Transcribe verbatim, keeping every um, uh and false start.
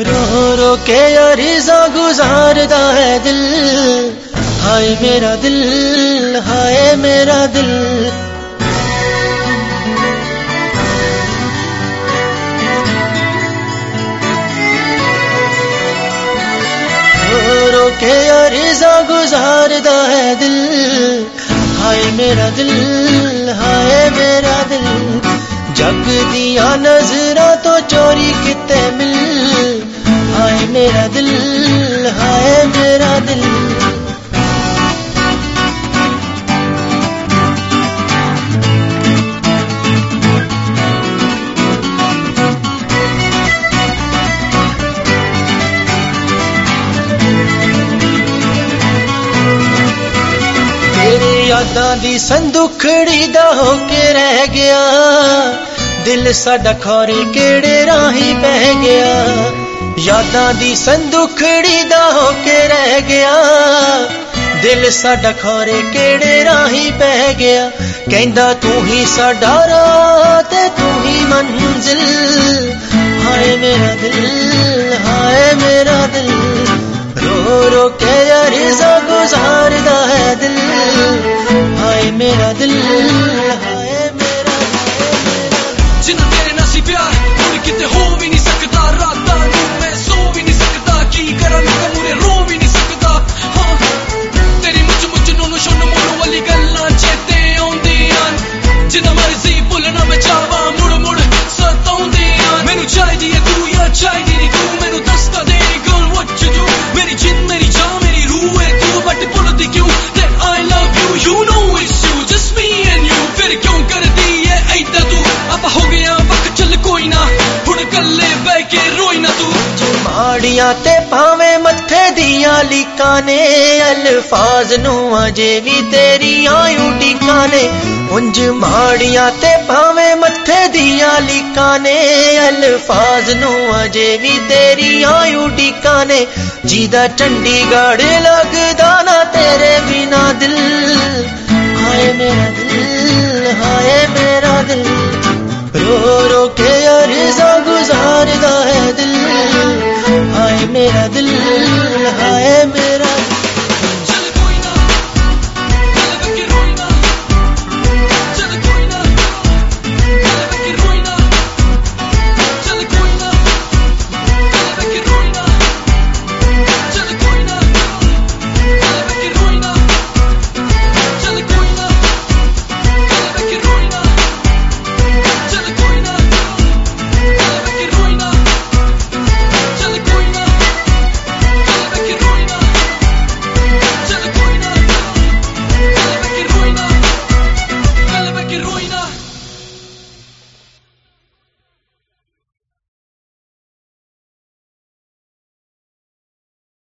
रो रो के अरिज़ा गुजारदा है दिल, हाय मेरा दिल, हाय मेरा दिल। रो रो के अरिज़ा गुजारदा है दिल, हाय मेरा दिल, हाय मेरा दिल। जग दिया नजरा तो चोरी किते मिल, हाय मेरा दिल, हाय मेरा दिल। तेरे यादां दी संदुखड़ी दा होके रह गया, दिल साडा खौरे केड़े राही बह गया। यादां दी संदुखड़ी दा होके रह गया, दिल साडा खौरे केड़े राही बह गया। कहंदा तू ही साडा राह ते तू ही मंजिल, हाय मेरा दिल, हाय मेरा दिल। रो रो के अरिज़ा गुजारदा है दिल, हाय मेरा दिल, हाय मेरा दिल। जिन्ना तेरे नाल सी प्यार हुण किते हो भी नहीं सकदा, रातां नूं मैं सो भी नहीं सकदा, की करां लोकां मूरे रो भी नहीं सकदा। हाँ तेरी मुझ मुझ नूनू शोनू मोनू वाली गल्लां चेते आउंदियां, जिन्ना मर्जी भुलना मैं चाहवां मुड़ मुड़ सताउंदियां। मैनू चाहिदी है तू या चाहिदी नहीं तू, मैनू दसदा दे गर्ल व्हाट यू डू। मेरी जिंद मेरी जान मेरी रूह है तू, बट भुलदी क्यों that I love you, you know it's you, just me and you। फिर क्यों करदी है ऐदा तू, अब हो गया वक्त चल कोई ना, हुण कल्ले बह के रोई ना तू। माड़ियां ते भावें मत्थे दियां लीकां ने, अल्फाज नूं अजे भी तेरियां उडीकां ने। उंज माड़ियां ते भावें मत्थे दियां लीकां ने, अल्फाज नूं अजे भी तेरियां उडीकां ने। जीदा चंडीगढ़ लगदा ना तेरे बिना दिल, हाय मेरा दिल, हाय मेरा दिल। रो रो के अरिज़ा गुजारदा है दिल, हाय मेरा दिल, हाय मेरा